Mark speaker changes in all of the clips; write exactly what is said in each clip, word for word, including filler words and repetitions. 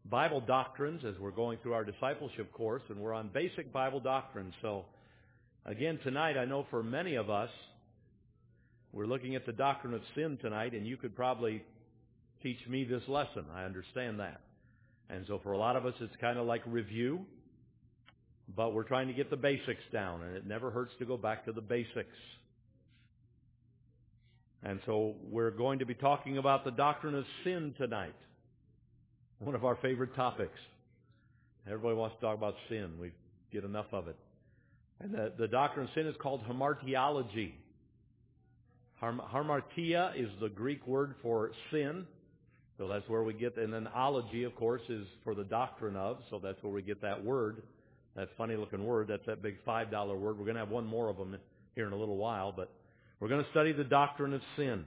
Speaker 1: Bible doctrines as we're going through our discipleship course, and we're on basic Bible doctrines. So, again, tonight, I know for many of us, we're looking at the doctrine of sin tonight, and you could probably teach me this lesson. I understand that. And so for a lot of us, it's kind of like review, but we're trying to get the basics down, and it never hurts to go back to the basics. And so we're going to be talking about the doctrine of sin tonight, one of our favorite topics. Everybody wants to talk about sin. We get enough of it. And the, the doctrine of sin is called hamartiology. Harm, hamartia is the Greek word for sin. So that's where we get, and then ology, of course, is for the doctrine of, so that's where we get that word, that funny-looking word. That's that big five dollar word. We're going to have one more of them here in a little while, but we're going to study the doctrine of sin.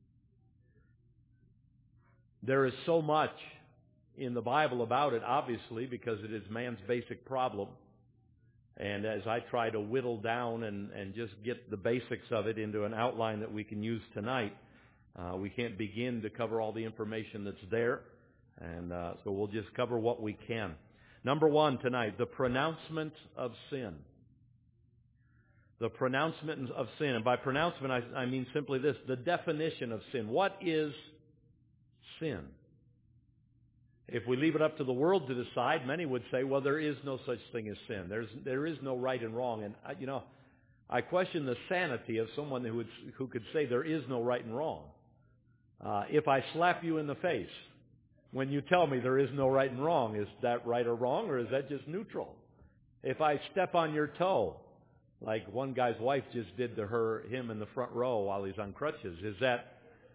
Speaker 1: There is so much in the Bible about it, obviously, because it is man's basic problem. And as I try to whittle down and, and just get the basics of it into an outline that we can use tonight, Uh, we can't begin to cover all the information that's there, and uh, so we'll just cover what we can. Number one tonight, the pronouncement of sin. The pronouncement of sin. And by pronouncement, I, I mean simply this, the definition of sin. What is sin? If we leave it up to the world to decide, many would say, well, there is no such thing as sin. There's, there is no right and wrong. And, uh, you know, I question the sanity of someone who would, who could say there is no right and wrong. Uh, if I slap you in the face when you tell me there is no right and wrong, is that right or wrong, or is that just neutral? If I step on your toe, like one guy's wife just did to her, him in the front row while he's on crutches, is that,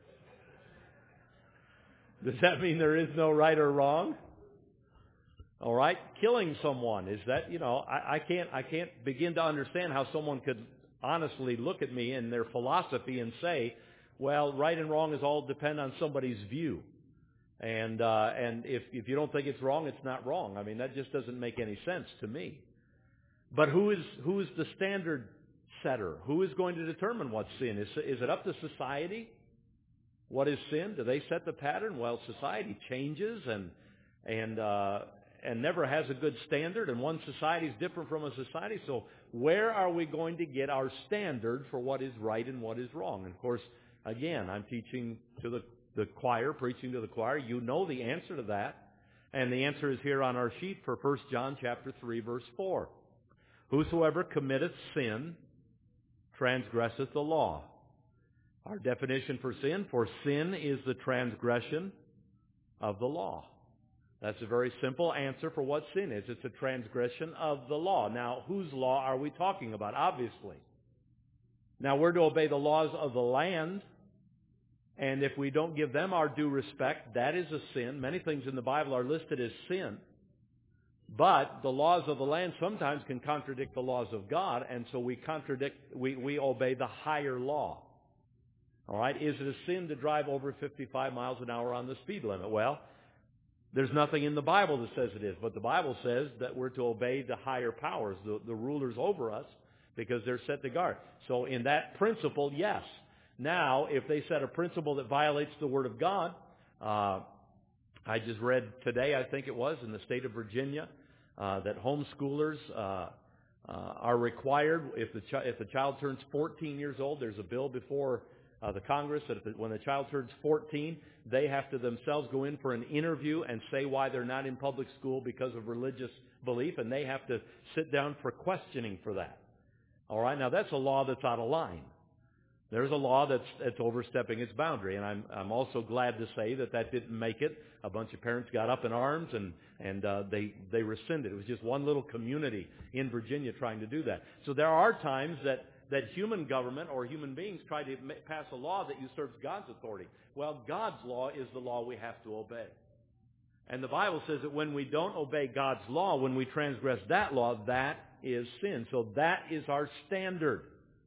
Speaker 1: does that mean there is no right or wrong? All right, killing someone, is that, you know, I, I can't, I can't begin to understand how someone could honestly look at me and their philosophy and say, well, right and wrong is all depend on somebody's view. And, uh, and if, if you don't think it's wrong, it's not wrong. I mean, that just doesn't make any sense to me. But who is, who is the standard setter? Who is going to determine what's sin? Is, is it up to society? What is sin? Do they set the pattern? Well, society changes and, and, uh, and never has a good standard, and one society is different from a society. So where are we going to get our standard for what is right and what is wrong? And of course, again, I'm teaching to the, the choir, preaching to the choir. You know the answer to that. And the answer is here on our sheet for First John chapter three, verse four. Whosoever committeth sin transgresseth the law. Our definition for sin, for sin is the transgression of the law. That's a very simple answer for what sin is. It's a transgression of the law. Now, whose law are we talking about? Obviously. Now, we're to obey the laws of the land, and if we don't give them our due respect, that is a sin. Many things in the Bible are listed as sin. But the laws of the land sometimes can contradict the laws of God, and so we contradict, we, we obey the higher law. All right? Is it a sin to drive over fifty-five miles an hour on the speed limit? Well, there's nothing in the Bible that says it is, but the Bible says that we're to obey the higher powers, the, the rulers over us, because they're set to guard. So in that principle, yes. Now, if they set a principle that violates the Word of God, uh, I just read today, I think it was, in the state of Virginia, uh, that homeschoolers uh, uh, are required, if the, chi- if the child turns fourteen years old, there's a bill before uh, the Congress that if the, when the child turns fourteen, they have to themselves go in for an interview and say why they're not in public school because of religious belief, and they have to sit down for questioning for that. All right, now that's a law that's out of line. There's a law that's, that's overstepping its boundary, and I'm, I'm also glad to say that that didn't make it. A bunch of parents got up in arms, and, and uh, they, they rescinded. It was just one little community in Virginia trying to do that. So there are times that, that human government or human beings try to ma- pass a law that usurps God's authority. Well, God's law is the law we have to obey. And the Bible says that when we don't obey God's law, when we transgress that law, that is sin. So that is our standard.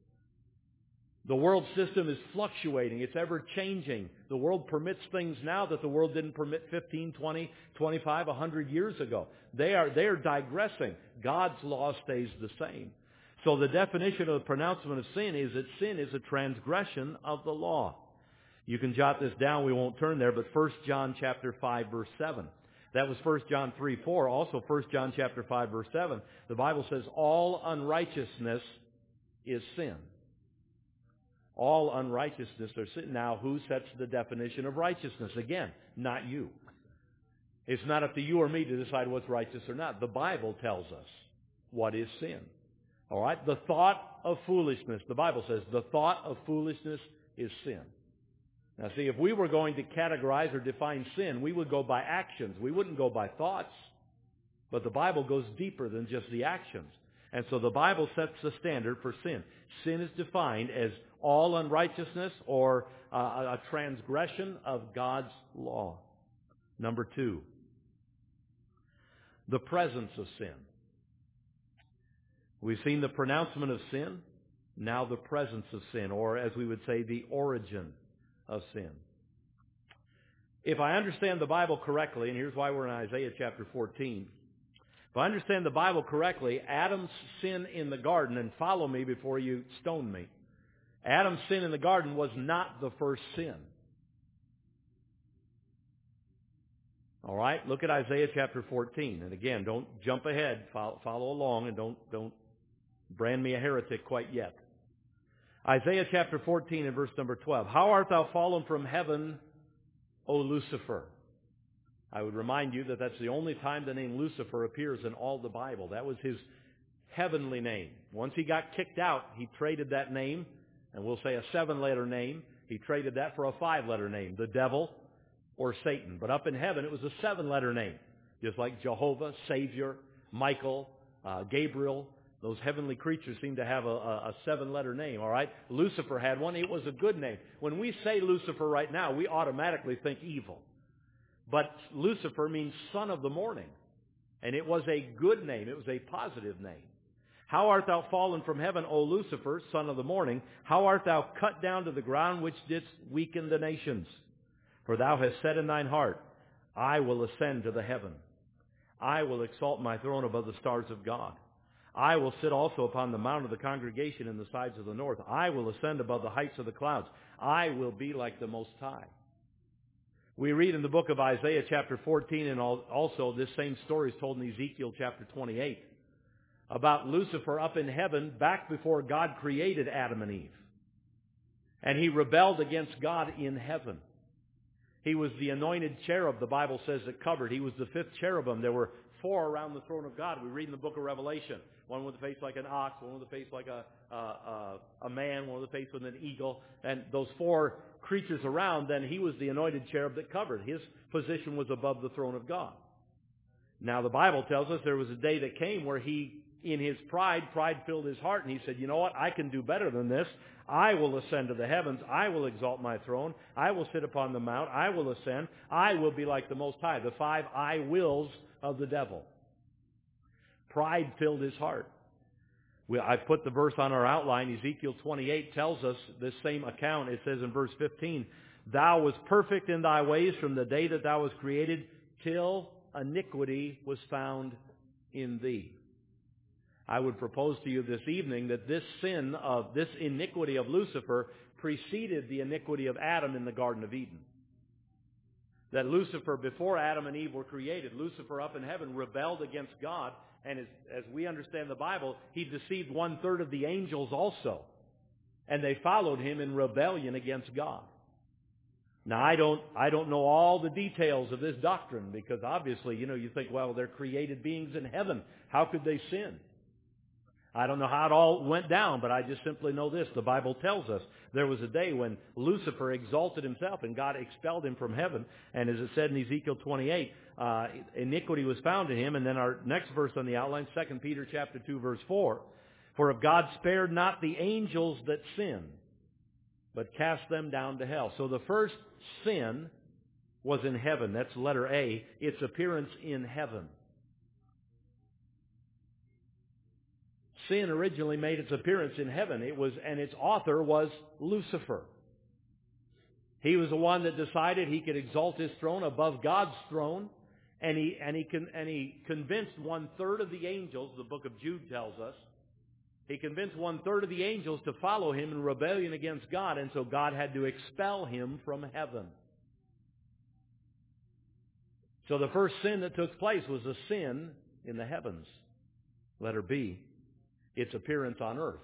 Speaker 1: The world system is fluctuating. It's ever changing. The world permits things now that the world didn't permit fifteen, twenty, twenty-five, one hundred years ago. They are, they are digressing. God's law stays the same. So the definition of the pronouncement of sin is that sin is a transgression of the law. You can jot this down. We won't turn there, but First John chapter five, verse seven. That was First John three four. Also First John chapter five, verse seven. The Bible says all unrighteousness is sin. All unrighteousness is sin. Now, who sets the definition of righteousness? Again, not you. It's not up to you or me to decide what's righteous or not. The Bible tells us what is sin. All right? The thought of foolishness, the Bible says, the thought of foolishness is sin. Now see, if we were going to categorize or define sin, we would go by actions. We wouldn't go by thoughts. But the Bible goes deeper than just the actions. And so the Bible sets the standard for sin. Sin is defined as all unrighteousness or uh, a transgression of God's law. Number two, the presence of sin. We've seen the pronouncement of sin, now the presence of sin, or as we would say, the origin of sin. If I understand the Bible correctly, and here's why we're in Isaiah chapter fourteen, if I understand the Bible correctly, Adam's sin in the garden, and follow me before you stone me, Adam's sin in the garden was not the first sin. All right, look at Isaiah chapter fourteen. And again, don't jump ahead. Follow, follow along and don't, don't brand me a heretic quite yet. Isaiah chapter fourteen and verse number twelve. How art thou fallen from heaven, O Lucifer? I would remind you that that's the only time the name Lucifer appears in all the Bible. That was his heavenly name. Once he got kicked out, he traded that name, and we'll say a seven-letter name. He traded that for a five-letter name, the devil or Satan. But up in heaven, it was a seven-letter name, just like Jehovah, Savior, Michael, uh, Gabriel. Those heavenly creatures seem to have a, a, a seven-letter name, all right? Lucifer had one. It was a good name. When we say Lucifer right now, we automatically think evil. But Lucifer means son of the morning. And it was a good name. It was a positive name. How art thou fallen from heaven, O Lucifer, son of the morning? How art thou cut down to the ground, which didst weaken the nations? For thou hast said in thine heart, I will ascend to the heaven. I will exalt my throne above the stars of God. I will sit also upon the mount of the congregation in the sides of the north. I will ascend above the heights of the clouds. I will be like the Most High. We read in the book of Isaiah chapter fourteen, and also this same story is told in Ezekiel chapter twenty-eight, about Lucifer up in heaven back before God created Adam and Eve. And he rebelled against God in heaven. He was the anointed cherub, the Bible says, that covered. He was the fifth cherubim. There were four around the throne of God. We read in the book of Revelation. One with a face like an ox, one with a face like a, uh, uh, a man, one with a face with an eagle. And those four creatures around, then he was the anointed cherub that covered. His position was above the throne of God. Now the Bible tells us there was a day that came where he, in his pride, pride filled his heart, and he said, you know what, I can do better than this. I will ascend to the heavens. I will exalt my throne. I will sit upon the mount. I will ascend. I will be like the Most High. The five I wills of the devil. Pride filled his heart. We, I put the verse on our outline. Ezekiel twenty-eight tells us this same account. It says in verse fifteen, Thou was perfect in thy ways from the day that thou was created till iniquity was found in thee. I would propose to you this evening that this sin of, this iniquity of Lucifer preceded the iniquity of Adam in the Garden of Eden. That Lucifer, before Adam and Eve were created, Lucifer up in heaven rebelled against God, and as, as we understand the Bible, he deceived one-third of the angels also. And they followed him in rebellion against God. Now, I don't, I don't know all the details of this doctrine, because obviously, you know, you think, well, they're created beings in heaven. How could they sin? I don't know how it all went down, but I just simply know this. The Bible tells us there was a day when Lucifer exalted himself and God expelled him from heaven. And as it said in Ezekiel twenty-eight, uh, iniquity was found in him. And then our next verse on the outline, Second Peter chapter two, verse four. For if God spared not the angels that sinned, but cast them down to hell. So the first sin was in heaven. That's letter A. Its appearance in heaven. Sin originally made its appearance in heaven. It was, and its author was Lucifer. He was the one that decided he could exalt his throne above God's throne, and he and he con, and he convinced one third of the angels. The book of Jude tells us he convinced one third of the angels to follow him in rebellion against God, and so God had to expel him from heaven. So the first sin that took place was a sin in the heavens. Letter B, its appearance on earth.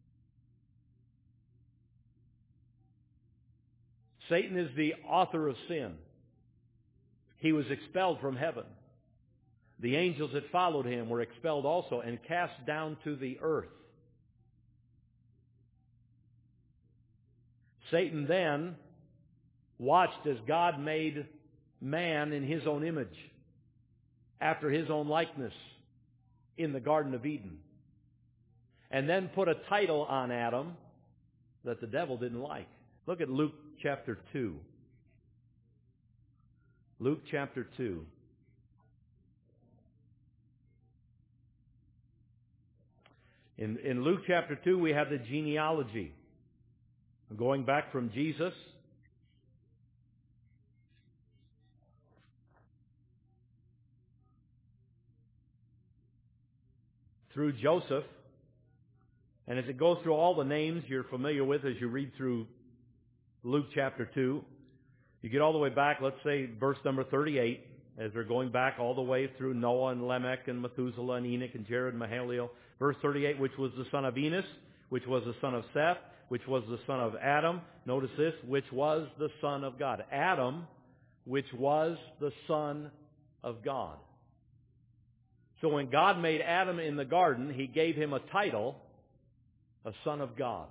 Speaker 1: Satan is the author of sin. He was expelled from heaven. The angels that followed him were expelled also and cast down to the earth. Satan then watched as God made man in his own image, after his own likeness, in the Garden of Eden, and then put a title on Adam that the devil didn't like. Look at Luke chapter two. Luke chapter two. In, in Luke chapter two, we have the genealogy. Going back from Jesus through Joseph. And as it goes through all the names you're familiar with as you read through Luke chapter two, you get all the way back, let's say verse number thirty-eight, as they're going back all the way through Noah and Lamech and Methuselah and Enoch and Jared and Mahalalel. Verse thirty-eight, which was the son of Enos, which was the son of Seth, which was the son of Adam. Notice this, which was the son of God. Adam, which was the son of God. So when God made Adam in the garden, he gave him a title, a son of God.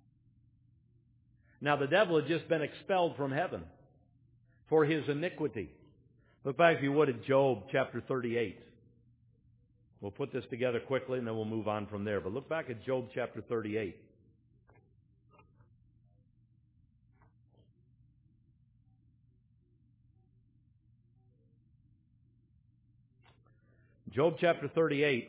Speaker 1: Now the devil had just been expelled from heaven for his iniquity. Look back, if you would, at Job chapter thirty-eight. We'll put this together quickly and then we'll move on from there. But look back at Job chapter thirty-eight. Job chapter thirty-eight,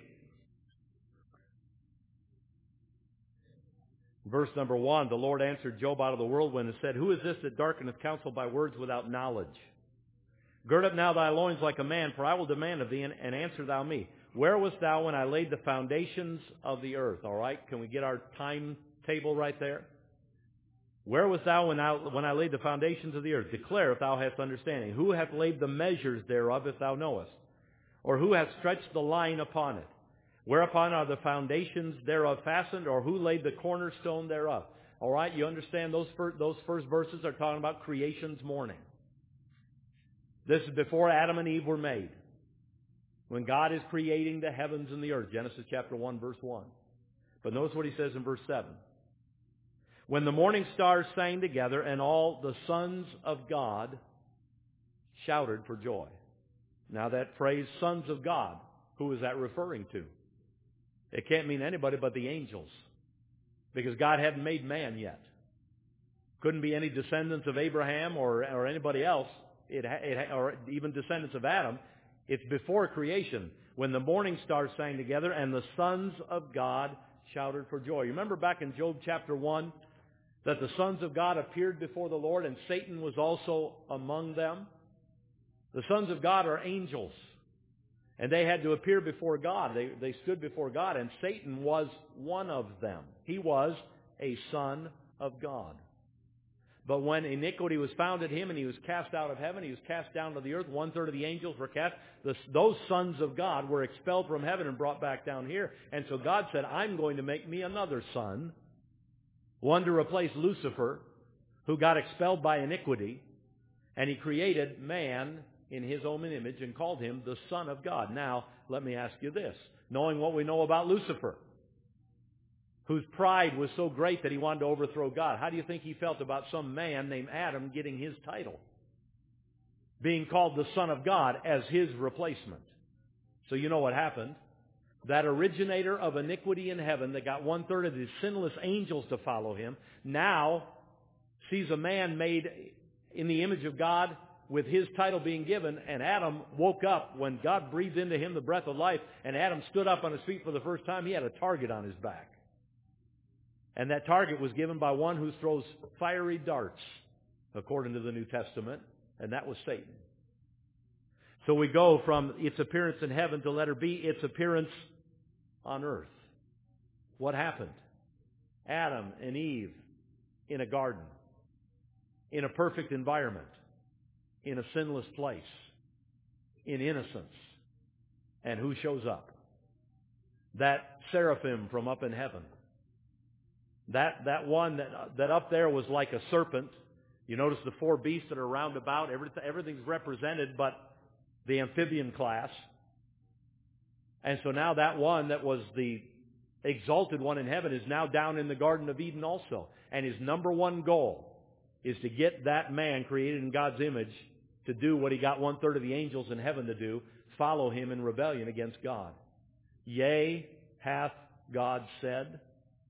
Speaker 1: verse number one, the Lord answered Job out of the whirlwind and said, who is this that darkeneth counsel by words without knowledge? Gird up now thy loins like a man, for I will demand of thee, and, and answer thou me. Where wast thou when I laid the foundations of the earth? All right, can we get our timetable right there? Where wast thou when I, when I laid the foundations of the earth? Declare if thou hast understanding. Who hath laid the measures thereof, if thou knowest? Or who hath stretched the line upon it? Whereupon are the foundations thereof fastened? Or who laid the cornerstone thereof? All right, you understand those first, those first verses are talking about creation's morning. This is before Adam and Eve were made. When God is creating the heavens and the earth. Genesis chapter one, verse one. But notice what he says in verse seven. When the morning stars sang together and all the sons of God shouted for joy. Now that phrase, sons of God, who is that referring to? It can't mean anybody but the angels. Because God hadn't made man yet. Couldn't be any descendants of Abraham or, or anybody else, it, it, or even descendants of Adam. It's before creation, when the morning stars sang together and the sons of God shouted for joy. You remember back in Job chapter one, that the sons of God appeared before the Lord and Satan was also among them? The sons of God are angels. And they had to appear before God. They, they stood before God, and Satan was one of them. He was a son of God. But when iniquity was found in him and he was cast out of heaven, he was cast down to the earth, one third of the angels were cast. The, those sons of God were expelled from heaven and brought back down here. And so God said, I'm going to make me another son, one to replace Lucifer, who got expelled by iniquity. And he created man in his own image and called him the Son of God. Now, let me ask you this. Knowing what we know about Lucifer, whose pride was so great that he wanted to overthrow God, how do you think he felt about some man named Adam getting his title? Being called the Son of God as his replacement. So you know what happened. That originator of iniquity in heaven that got one third of the sinless angels to follow him, now sees a man made in the image of God with his title being given, and Adam woke up when God breathed into him the breath of life, and Adam stood up on his feet for the first time. He had a target on his back. And that target was given by one who throws fiery darts, according to the New Testament, and that was Satan. So we go from its appearance in heaven to letter B, its appearance on earth. What happened? Adam and Eve in a garden, in a perfect environment, in a sinless place, in innocence. And who shows up? That seraphim from up in heaven. That that one that that up there was like a serpent. You notice the four beasts that are round about. Everything, everything's represented but the amphibian class. And so now that one that was the exalted one in heaven is now down in the Garden of Eden also. And his number one goal is to get that man created in God's image to do what he got one-third of the angels in heaven to do, follow him in rebellion against God. Yea, hath God said.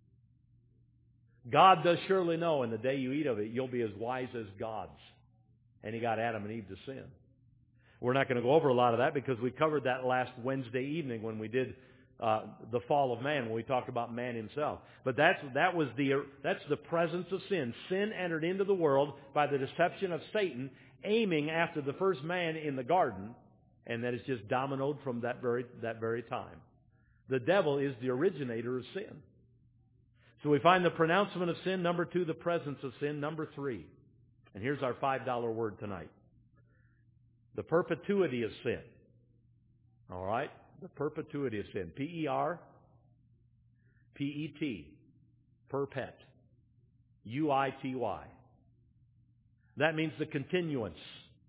Speaker 1: God does surely know in the day you eat of it, you'll be as wise as gods. And he got Adam and Eve to sin. We're not going to go over a lot of that because we covered that last Wednesday evening when we did uh, the fall of man, when we talked about man himself. But that's that was the that's the presence of sin. Sin entered into the world by the deception of Satan, aiming after the first man in the garden, and that is just dominoed from that very that very time. The devil is the originator of sin. So we find the pronouncement of sin. Number two, the presence of sin. Number three, and here's our five dollar word tonight. The perpetuity of sin. All right? The perpetuity of sin. P E R P E T. Perpet. U I T Y. That means the continuance.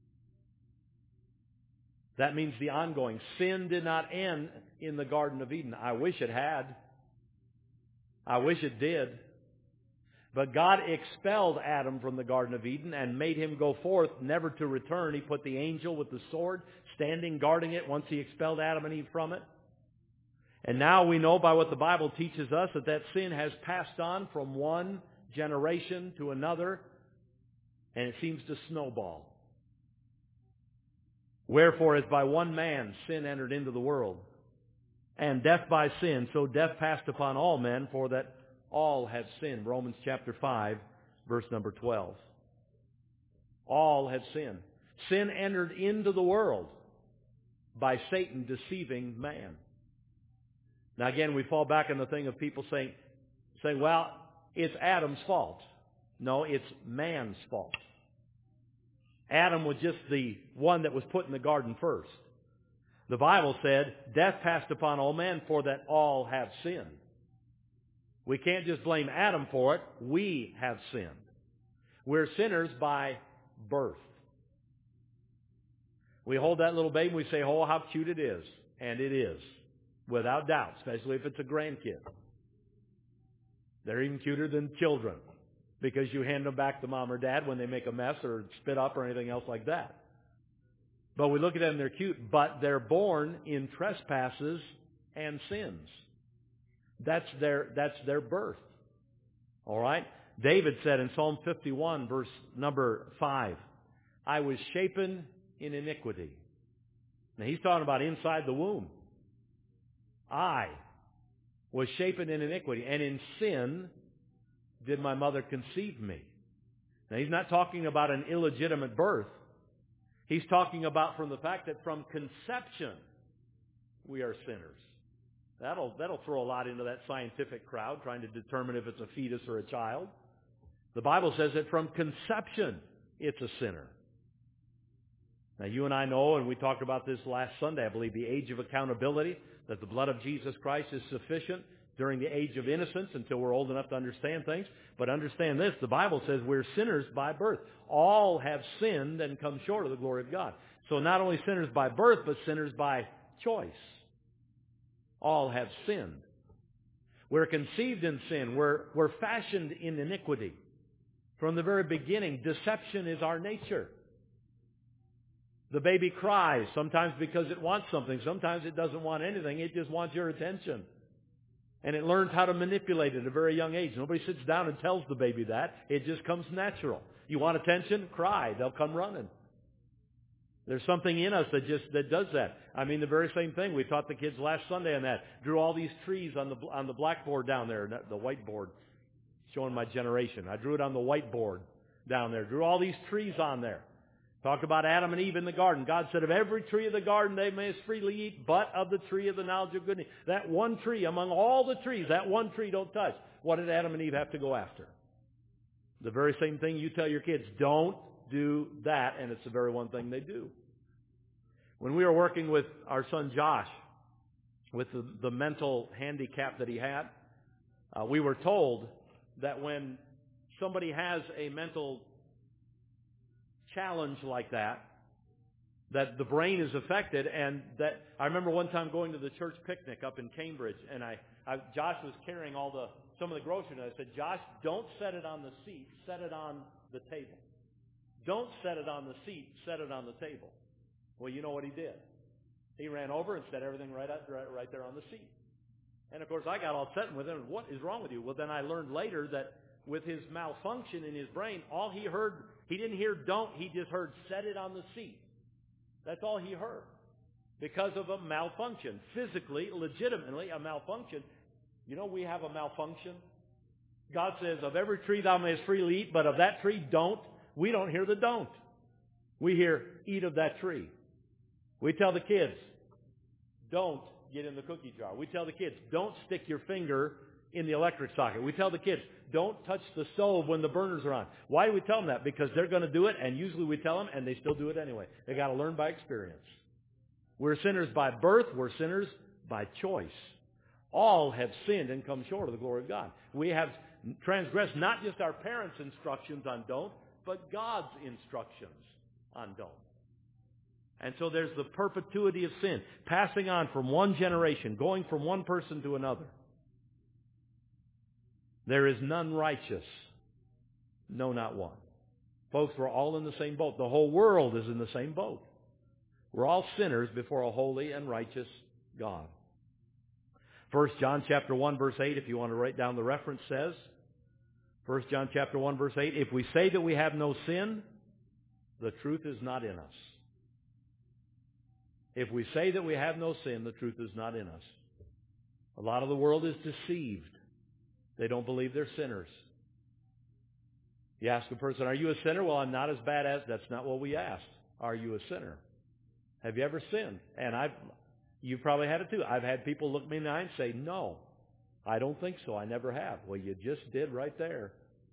Speaker 1: That means the ongoing. Sin did not end in the Garden of Eden. I wish it had. I wish it did. But God expelled Adam from the Garden of Eden and made him go forth, never to return. He put the angel with the sword standing, guarding it once he expelled Adam and Eve from it. And now we know by what the Bible teaches us that that sin has passed on from one generation to another, and it seems to snowball. Wherefore, as by one man sin entered into the world, and death by sin, so death passed upon all men, for that all have sinned. Romans chapter five, verse number twelve. All have sinned. Sin entered into the world by Satan deceiving man. Now again, we fall back on the thing of people saying, saying, well, it's Adam's fault. No, it's man's fault. Adam was just the one that was put in the garden first. The Bible said, death passed upon all men, for that all have sinned. We can't just blame Adam for it. We have sinned. We're sinners by birth. We hold that little baby and we say, oh, how cute it is. And it is, without doubt, especially if it's a grandkid. They're even cuter than children because you hand them back to mom or dad when they make a mess or spit up or anything else like that. But we look at them and they're cute, but they're born in trespasses and sins. That's their, that's their birth. All right? David said in Psalm fifty-one, verse number five, I was shapen in iniquity. Now he's talking about inside the womb. I was shapen in iniquity, and in sin did my mother conceive me. Now he's not talking about an illegitimate birth. He's talking about from the fact that from conception we are sinners. That'll, that'll throw a lot into that scientific crowd trying to determine if it's a fetus or a child. The Bible says that from conception it's a sinner. Now you and I know, and we talked about this last Sunday, I believe, the age of accountability, that the blood of Jesus Christ is sufficient during the age of innocence until we're old enough to understand things. But understand this, the Bible says we're sinners by birth. All have sinned and come short of the glory of God. So not only sinners by birth, but sinners by choice. All have sinned. We're conceived in sin. We're, we're fashioned in iniquity. From the very beginning, deception is our nature. The baby cries, sometimes because it wants something. Sometimes it doesn't want anything. It just wants your attention. And it learns how to manipulate it at a very young age. Nobody sits down and tells the baby that. It just comes natural. You want attention? Cry. They'll come running. There's something in us that just that does that. I mean, the very same thing. We taught the kids last Sunday on that. Drew all these trees on the on the blackboard down there, the whiteboard, showing my generation. I drew it on the whiteboard down there. Drew all these trees on there. Talked about Adam and Eve in the garden. God said, of every tree of the garden they may freely eat, but of the tree of the knowledge of good and evil. That one tree, among all the trees, that one tree don't touch. What did Adam and Eve have to go after? The very same thing you tell your kids, don't do that, and it's the very one thing they do. When we were working with our son Josh, with the, the mental handicap that he had, uh, we were told that when somebody has a mental challenge like that, that the brain is affected, and that I remember one time going to the church picnic up in Cambridge, and I, I Josh was carrying all the some of the groceries, and I said, Josh, don't set it on the seat, set it on the table. Don't set it on the seat, set it on the table. Well, you know what he did. He ran over and set everything right, out, right, right there on the seat. And, of course, I got all upset with him. What is wrong with you? Well, then I learned later that with his malfunction in his brain, all he heard, he didn't hear don't, he just heard set it on the seat. That's all he heard because of a malfunction. Physically, legitimately, a malfunction. You know, we have a malfunction. God says, of every tree thou mayest freely eat, but of that tree don't. We don't hear the don't. We hear eat of that tree. We tell the kids, don't get in the cookie jar. We tell the kids, don't stick your finger in the electric socket. We tell the kids, don't touch the stove when the burners are on. Why do we tell them that? Because they're going to do it, and usually we tell them, and they still do it anyway. They got to learn by experience. We're sinners by birth. We're sinners by choice. All have sinned and come short of the glory of God. We have transgressed not just our parents' instructions on don't, but God's instructions on don't. And so there's the perpetuity of sin, passing on from one generation, going from one person to another. There is none righteous, no, not one. Folks, we're all in the same boat. The whole world is in the same boat. We're all sinners before a holy and righteous God. First John chapter one, verse eight, if you want to write down the reference, says, First John chapter one, verse eight, if we say that we have no sin, the truth is not in us. If we say that we have no sin, the truth is not in us. A lot of the world is deceived. They don't believe they're sinners. You ask a person, are you a sinner? Well, I'm not as bad as. That's not what we asked. Are you a sinner? Have you ever sinned? And I've, you've probably had it too. I've had people look me in the eye and say, no, I don't think so. I never have. Well, you just did right there.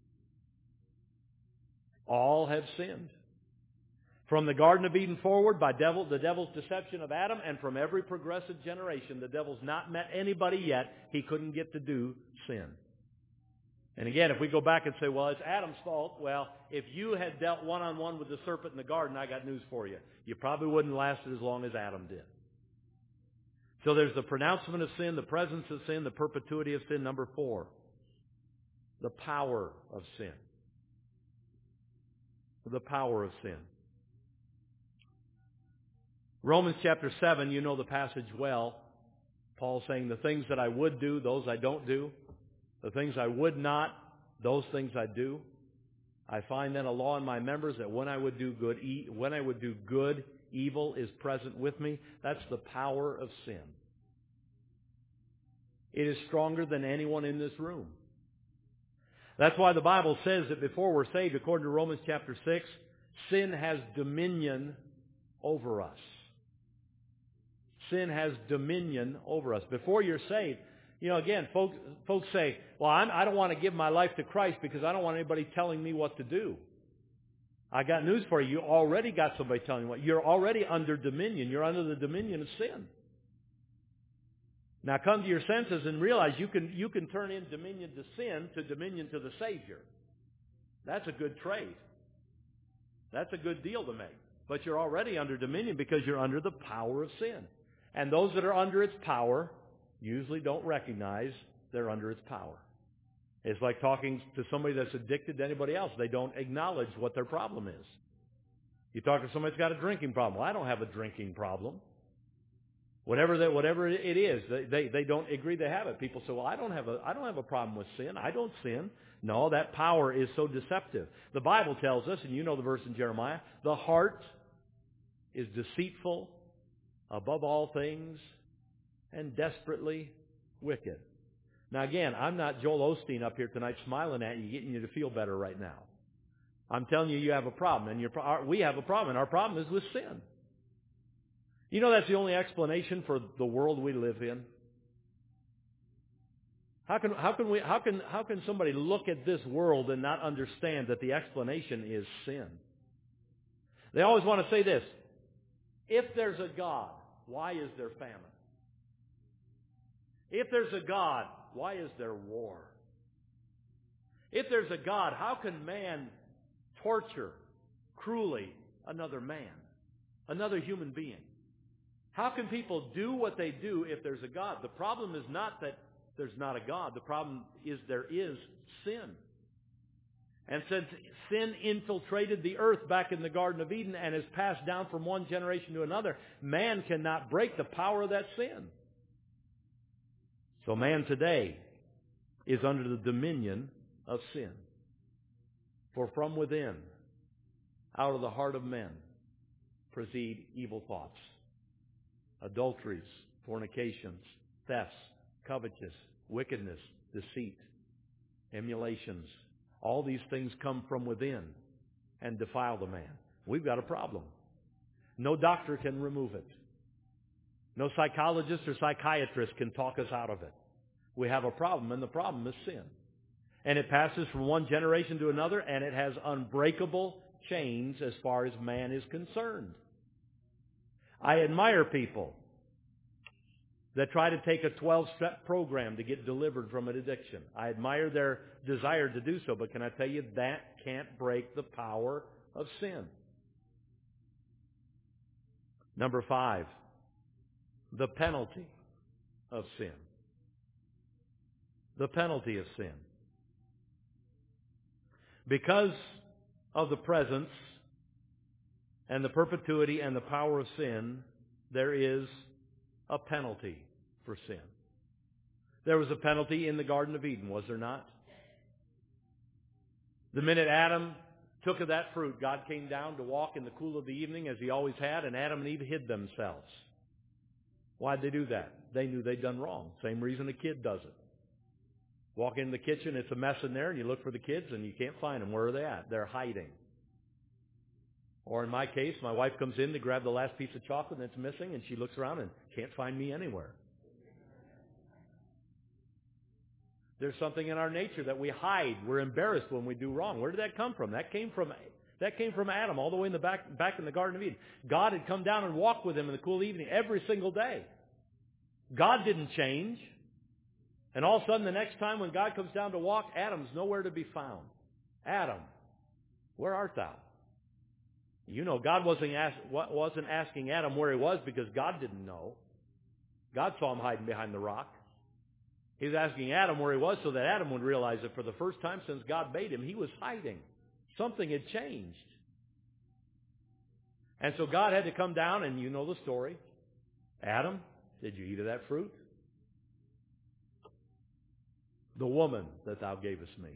Speaker 1: All have sinned. From the Garden of Eden forward, by devil, the devil's deception of Adam, and from every progressive generation, the devil's not met anybody yet he couldn't get to do sin. And again, if we go back and say, well, it's Adam's fault, well, if you had dealt one-on-one with the serpent in the garden, I got news for you. You probably wouldn't last as long as Adam did. So there's the pronouncement of sin, the presence of sin, the perpetuity of sin. Number four, the power of sin. The power of sin. Romans chapter seven, you know the passage well. Paul saying, the things that I would do, those I don't do. The things I would not, those things I do. I find then a law in my members that when I would do good, e- when I would do good, evil is present with me. That's the power of sin. It is stronger than anyone in this room. That's why the Bible says that before we're saved, according to Romans chapter six, sin has dominion over us. Sin has dominion over us. Before you're saved, you know, again, folks, folks say, well, I'm, I don't want to give my life to Christ because I don't want anybody telling me what to do. I got news for you. You already got somebody telling you what. You're already under dominion. You're under the dominion of sin. Now come to your senses and realize you can, you can turn in dominion to sin to dominion to the Savior. That's a good trade. That's a good deal to make. But you're already under dominion because you're under the power of sin. And those that are under its power usually don't recognize they're under its power. It's like talking to somebody that's addicted to anybody else. They don't acknowledge what their problem is. You talk to somebody that's got a drinking problem. Well, I don't have a drinking problem. Whatever that, whatever it is, they, they, they don't agree they have it. People say, well, I don't have a, I don't have a problem with sin. I don't sin. No, that power is so deceptive. The Bible tells us, and you know the verse in Jeremiah, the heart is deceitful above all things and desperately wicked. Now again, I'm not Joel Osteen up here tonight smiling at you, getting you to feel better right now. I'm telling you, you have a problem, and your, we have a problem, and our problem is with sin. You know that's the only explanation for the world we live in. How can, how can we, how can, how can somebody look at this world and not understand that the explanation is sin? They always want to say this. If there's a God, why is there famine? If there's a God, why is there war? If there's a God, how can man torture cruelly another man, another human being? How can people do what they do if there's a God? The problem is not that there's not a God. The problem is there is sin. And since sin infiltrated the earth back in the Garden of Eden and has passed down from one generation to another, man cannot break the power of that sin. So man today is under the dominion of sin. For from within, out of the heart of men, proceed evil thoughts, adulteries, fornications, thefts, covetous, wickedness, deceit, emulations. All these things come from within and defile the man. We've got a problem. No doctor can remove it. No psychologist or psychiatrist can talk us out of it. We have a problem, and the problem is sin. And it passes from one generation to another, and it has unbreakable chains as far as man is concerned. I admire people that try to take a twelve-step program to get delivered from an addiction. I admire their desire to do so, but can I tell you, that can't break the power of sin. Number five, the penalty of sin. The penalty of sin. Because of the presence and the perpetuity and the power of sin, there is a penalty for sin. There was a penalty in the Garden of Eden, was there not? The minute Adam took of that fruit, God came down to walk in the cool of the evening as he always had, and Adam and Eve hid themselves. Why'd they do that? They knew they'd done wrong. Same reason a kid does it. Walk in the kitchen, it's a mess in there, and you look for the kids, and you can't find them. Where are they at? They're hiding. Or in my case, my wife comes in to grab the last piece of chocolate and it's missing, and she looks around and can't find me anywhere. There's something in our nature that we hide. We're embarrassed when we do wrong. Where did that come from? That came from that came from Adam, all the way in the back back in the Garden of Eden. God had come down and walked with him in the cool evening every single day. God didn't change. And all of a sudden, the next time when God comes down to walk, Adam's nowhere to be found. Adam, where art thou? You know, God wasn't, ask, wasn't asking Adam where he was because God didn't know. God saw him hiding behind the rock. He was asking Adam where he was so that Adam would realize that for the first time since God made him, he was hiding. Something had changed. And so God had to come down, and you know the story. Adam, did you eat of that fruit? The woman that thou gavest me.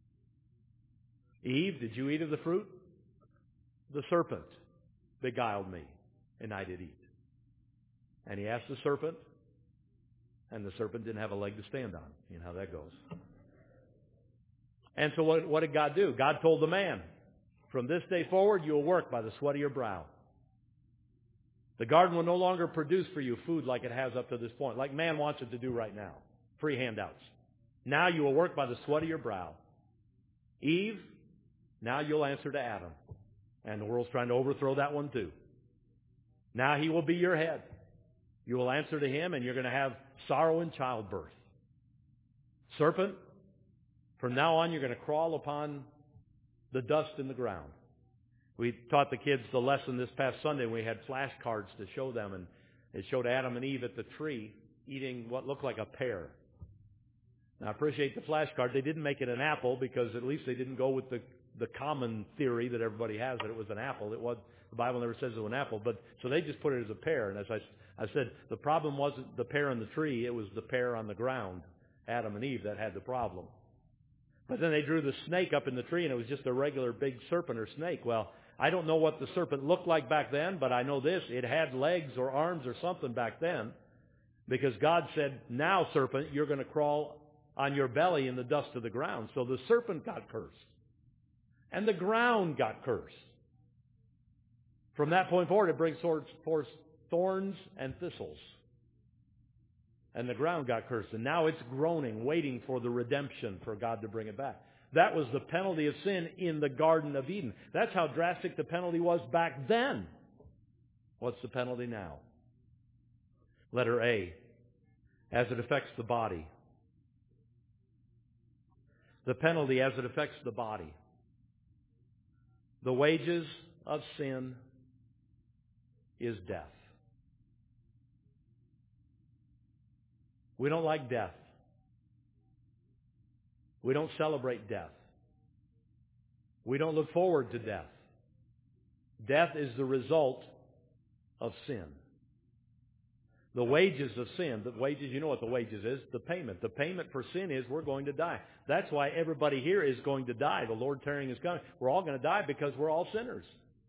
Speaker 1: Eve, did you eat of the fruit? The serpent beguiled me, and I did eat. And he asked the serpent, and the serpent didn't have a leg to stand on. You know how that goes. And so what, what did God do? God told the man, from this day forward, you will work by the sweat of your brow. The garden will no longer produce for you food like it has up to this point, like man wants it to do right now. Free handouts. Now you will work by the sweat of your brow. Eve, now you'll answer to Adam. And the world's trying to overthrow that one too. Now he will be your head. You will answer to him, and you're going to have sorrow in childbirth. Serpent, from now on you're going to crawl upon the dust in the ground. We taught the kids the lesson this past Sunday. We had flashcards to show them, and it showed Adam and Eve at the tree eating what looked like a pear. Now, I appreciate the flashcard. They didn't make it an apple because at least they didn't go with the, the common theory that everybody has that it was an apple. It was, the Bible never says it was an apple, but so they just put it as a pear. And as I, I said, the problem wasn't the pear on the tree. It was the pear on the ground, Adam and Eve, that had the problem. But then they drew the snake up in the tree, and it was just a regular big serpent or snake. Well, I don't know what the serpent looked like back then, but I know this. It had legs or arms or something back then, because God said, now, serpent, you're going to crawl on your belly in the dust of the ground. So the serpent got cursed. And the ground got cursed. From that point forward, it brings forth thorns and thistles. And the ground got cursed. And now it's groaning, waiting for the redemption for God to bring it back. That was the penalty of sin in the Garden of Eden. That's how drastic the penalty was back then. What's the penalty now? Letter A, as it affects the body. The penalty as it affects the body. The wages of sin is death. We don't like death. We don't celebrate death. We don't look forward to death. Death is the result of sin. The wages of sin, the wages, you know what the wages is, the payment. The payment for sin is we're going to die. That's why everybody here is going to die. The Lord tarrying is coming. We're all going to die because we're all sinners.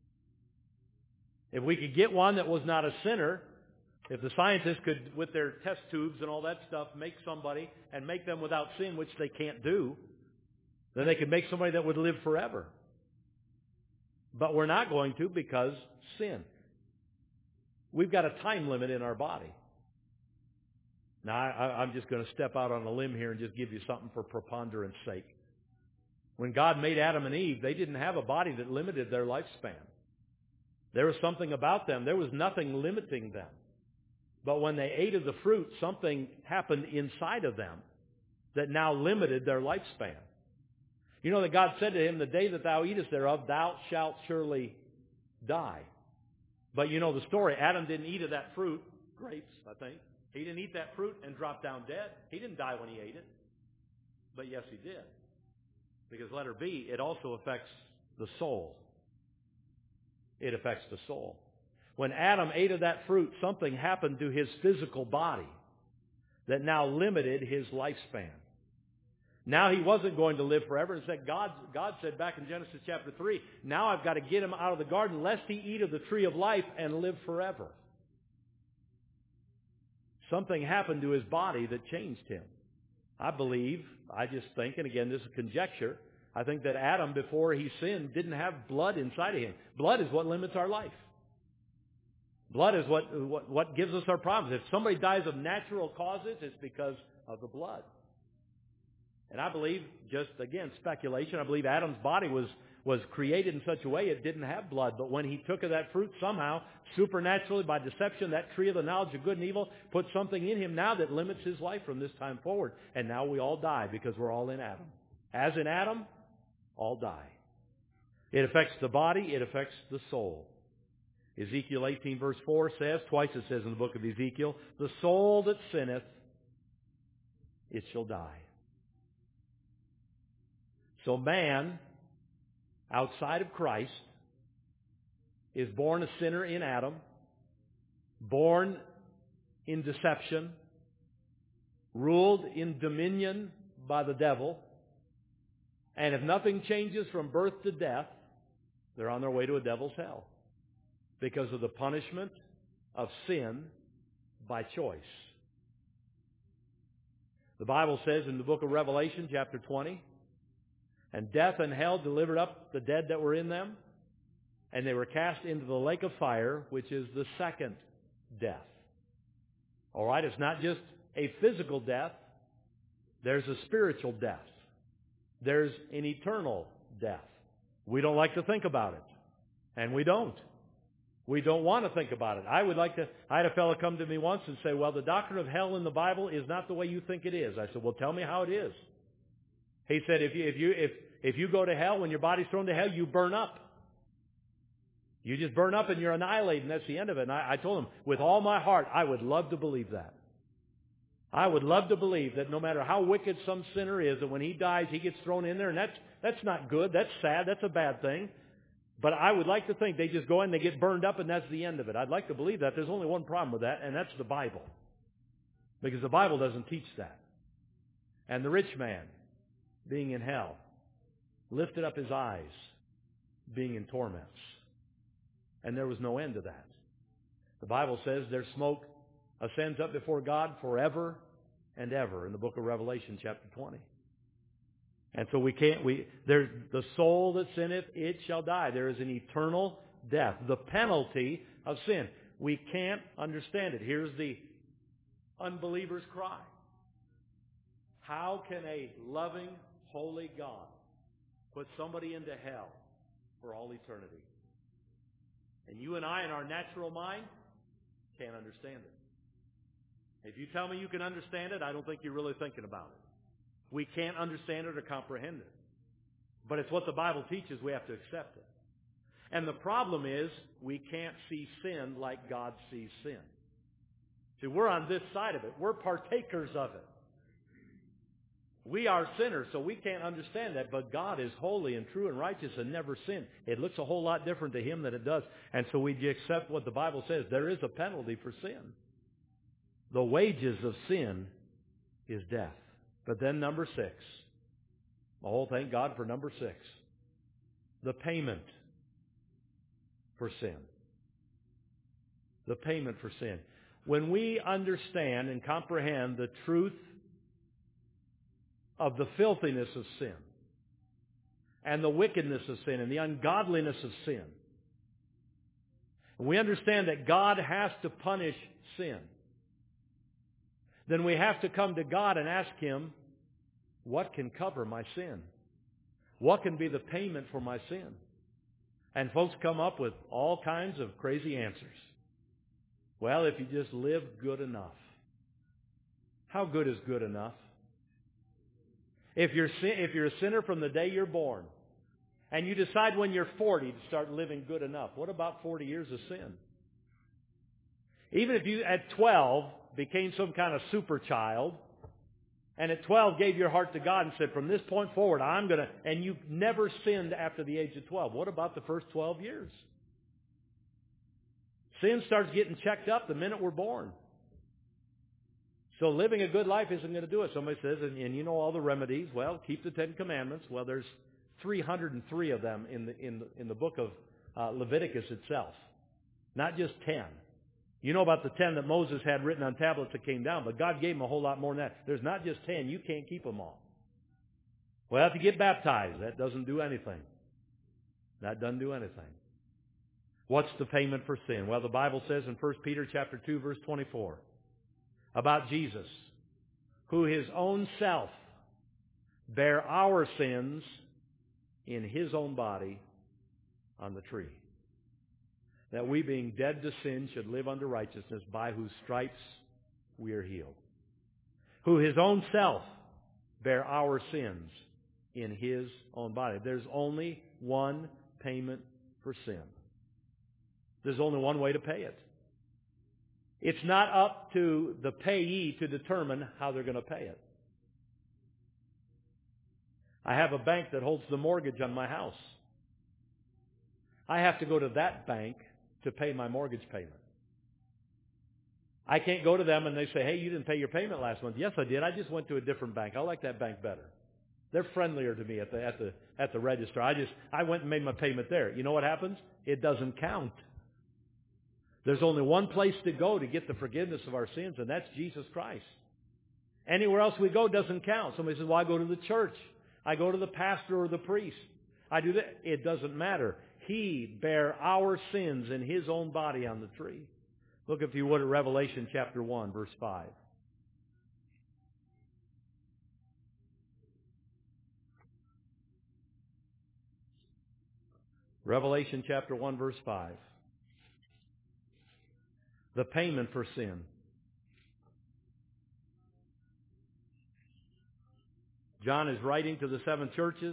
Speaker 1: If we could get one that was not a sinner, if the scientists could, with their test tubes and all that stuff, make somebody and make them without sin, which they can't do, then they could make somebody that would live forever. But we're not going to because sin. We've got a time limit in our body. Now, I, I'm just going to step out on a limb here and just give you something for preponderance sake. When God made Adam and Eve, they didn't have a body that limited their lifespan. There was something about them. There was nothing limiting them. But when they ate of the fruit, something happened inside of them that now limited their lifespan. You know that God said to him, the day that thou eatest thereof, thou shalt surely die. But you know the story. Adam didn't eat of that fruit, grapes, I think. He didn't eat that fruit and drop down dead. He didn't die when he ate it. But yes, he did. Because letter B, it also affects the soul. It affects the soul. When Adam ate of that fruit, something happened to his physical body that now limited his lifespan. Now he wasn't going to live forever. And said God, God said back in Genesis chapter three, now I've got to get him out of the garden lest he eat of the tree of life and live forever. Something happened to his body that changed him. I believe, I just think, and again this is conjecture, I think that Adam before he sinned didn't have blood inside of him. Blood is what limits our life. Blood is what, what, what gives us our problems. If somebody dies of natural causes, it's because of the blood. And I believe, just again, speculation, I believe Adam's body was, was created in such a way it didn't have blood. But when he took of that fruit, somehow, supernaturally, by deception, that tree of the knowledge of good and evil put something in him now that limits his life from this time forward. And now we all die because we're all in Adam. As in Adam, all die. It affects the body, it affects the soul. Ezekiel eighteen verse four says, twice it says in the book of Ezekiel, the soul that sinneth, it shall die. So man, outside of Christ, is born a sinner in Adam, born in deception, ruled in dominion by the devil, and if nothing changes from birth to death, they're on their way to a devil's hell because of the punishment of sin by choice. The Bible says in the book of Revelation, chapter twenty, and death and hell delivered up the dead that were in them, and they were cast into the lake of fire, which is the second death. All right, it's not just a physical death. There's a spiritual death. There's an eternal death. We don't like to think about it, and we don't. We don't want to think about it. I would like to, I had a fellow come to me once and say, well, the doctrine of hell in the Bible is not the way you think it is. I said, well, tell me how it is. He said, if you, if you, if, if you go to hell, when your body's thrown to hell, you burn up. You just burn up and you're annihilated, and that's the end of it. And I, I told him, with all my heart, I would love to believe that. I would love to believe that no matter how wicked some sinner is, that when he dies, he gets thrown in there, and that's, that's not good. That's sad. That's a bad thing. But I would like to think they just go in, they get burned up, and that's the end of it. I'd like to believe that. There's only one problem with that, and that's the Bible. Because the Bible doesn't teach that. And the rich man, being in hell, lifted up his eyes, being in torments. And there was no end to that. The Bible says their smoke ascends up before God forever and ever in the book of Revelation, chapter twenty. And so we can't, we, there's the soul that sinneth, it shall die. There is an eternal death, the penalty of sin. We can't understand it. Here's the unbeliever's cry. How can a loving, holy God put somebody into hell for all eternity? And you and I, in our natural mind, can't understand it. If you tell me you can understand it, I don't think you're really thinking about it. We can't understand it or comprehend it. But it's what the Bible teaches. We have to accept it. And the problem is, we can't see sin like God sees sin. See, we're on this side of it. We're partakers of it. We are sinners, so we can't understand that. But God is holy and true and righteous and never sinned. It looks a whole lot different to Him than it does. And so we accept what the Bible says. There is a penalty for sin. The wages of sin is death. But then number six. Oh, thank God for number six. The payment for sin. The payment for sin. When we understand and comprehend the truth of the filthiness of sin and the wickedness of sin and the ungodliness of sin, and we understand that God has to punish sin, then we have to come to God and ask Him, what can cover my sin? What can be the payment for my sin? And folks come up with all kinds of crazy answers. Well, if you just live good enough. How good is good enough? If you're, if you're a sinner from the day you're born, and you decide when you're forty to start living good enough, what about forty years of sin? Even if you, at twelve, became some kind of super child, and at twelve gave your heart to God and said, from this point forward, I'm going to, and you never sinned after the age of twelve. What about the first twelve years? Sin starts getting checked up the minute we're born. So living a good life isn't going to do it. Somebody says, and, and you know all the remedies. Well, keep the Ten Commandments. Well, there's three hundred three of them in the, in the, in the book of uh, Leviticus itself. Not just ten. You know about the ten that Moses had written on tablets that came down, but God gave him a whole lot more than that. There's not just ten. You can't keep them all. Well, if you get baptized, that doesn't do anything. That doesn't do anything. What's the payment for sin? Well, the Bible says in First Peter chapter two, verse twenty-four, about Jesus, who His own self bare our sins in His own body on the tree, that we, being dead to sin, should live unto righteousness, by whose stripes we are healed. Who His own self bare our sins in His own body. There's only one payment for sin. There's only one way to pay it. It's not up to the payee to determine how they're going to pay it. I have a bank that holds the mortgage on my house. I have to go to that bank to pay my mortgage payment. I can't go to them and they say, hey, you didn't pay your payment last month. Yes, I did. I just went to a different bank. I like that bank better. They're friendlier to me at the, at the, at the register. I just, I went and made my payment there. You know what happens? It doesn't count. There's only one place to go to get the forgiveness of our sins, and that's Jesus Christ. Anywhere else we go doesn't count. Somebody says, well, I go to the church. I go to the pastor or the priest. I do that. It doesn't matter. He bare our sins in His own body on the tree. Look, if you would, at Revelation chapter one, verse five. Revelation chapter one, verse five. The payment for sin. John is writing to the seven churches,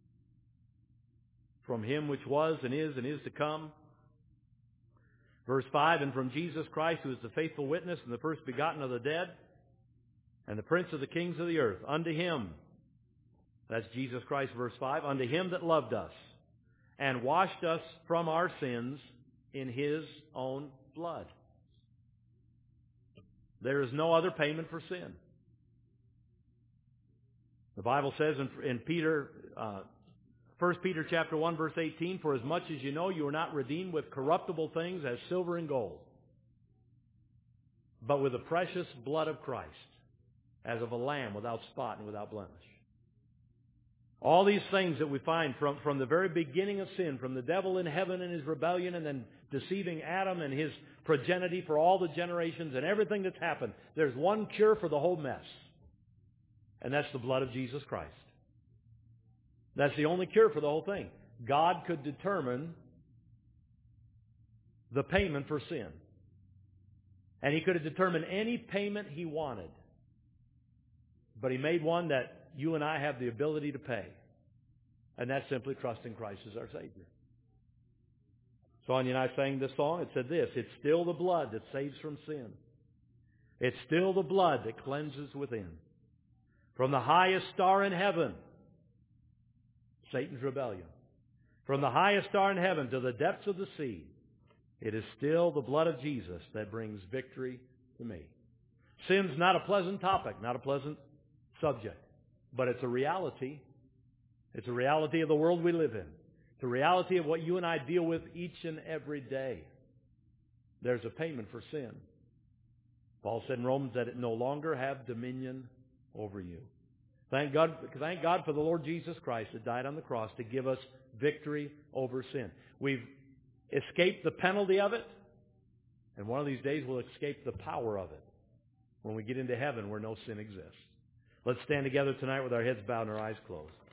Speaker 1: from Him which was and is and is to come. Verse five, and from Jesus Christ, who is the faithful witness and the first begotten of the dead, and the prince of the kings of the earth, unto Him, that's Jesus Christ, verse five, unto Him that loved us, and washed us from our sins in His own blood. There is no other payment for sin. The Bible says in, in Peter, uh, First Peter chapter one, verse eighteen, for as much as you know, you are not redeemed with corruptible things as silver and gold, but with the precious blood of Christ, as of a lamb without spot and without blemish. All these things that we find from, from the very beginning of sin, from the devil in heaven and his rebellion, and then deceiving Adam and his progeny for all the generations and everything that's happened, there's one cure for the whole mess. And that's the blood of Jesus Christ. That's the only cure for the whole thing. God could determine the payment for sin. And He could have determined any payment He wanted. But He made one that you and I have the ability to pay. And that's simply trusting Christ as our Savior. Sonia and I sang this song. It said this: it's still the blood that saves from sin. It's still the blood that cleanses within. From the highest star in heaven, Satan's rebellion. From the highest star in heaven to the depths of the sea, it is still the blood of Jesus that brings victory to me. Sin's not a pleasant topic, not a pleasant subject, but it's a reality. It's a reality of the world we live in. It's a reality of what you and I deal with each and every day. There's a payment for sin. Paul said in Romans that it no longer have dominion over you. Thank God, thank God for the Lord Jesus Christ that died on the cross to give us victory over sin. We've escaped the penalty of it, and one of these days we'll escape the power of it when we get into heaven where no sin exists. Let's stand together tonight with our heads bowed and our eyes closed.